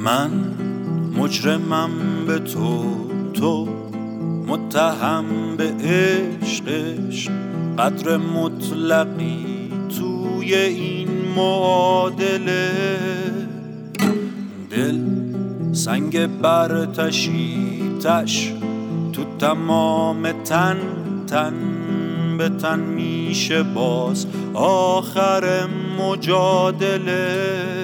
من مجرمم به تو متهم به عشقش، قدر مطلقی توی این معادله. دل سنگ برتشیتش تو تمام تن به تن میشه باز آخر مجادله.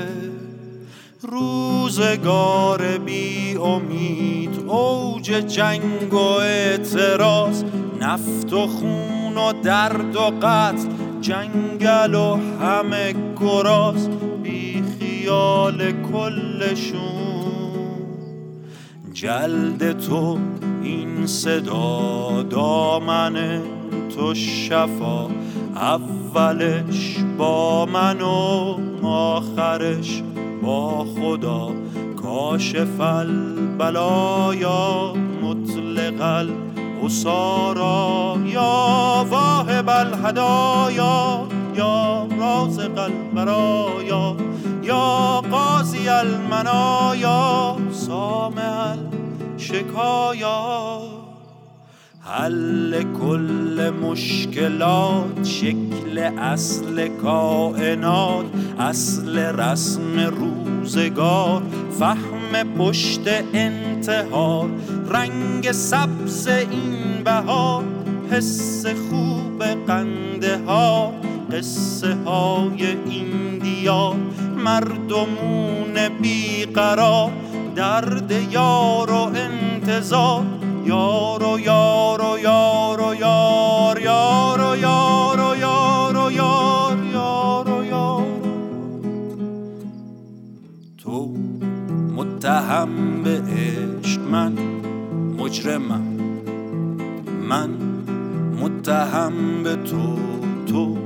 روزگار بی امید، اوج جنگ و اعتراض، نفت و خون و درد و قتل، جنگل و همه گراز، بی خیال کلشون. جلد تو این صدا، دامن تو شفا، اولش با من و آخرش با خدا. کاشف البلایا مطلق الاسارا، یا واهب الهدایا یا رازق البرایا، یا قاضی المنایا سامع الشکایا. حل کل مشکلات، شکل اصل کائنات، اصل رسم روزگار، فهم پشت انتحار، رنگ سبز این بهار، حس خوب قندهار، قصه های این دیار، مردمون بیقرار، درد یار و انتظار، یار و یار و یار و یار، یار و یار و یار و یار، یار و یار. تو متهم به عشق، من مجرمم. من متهم به تو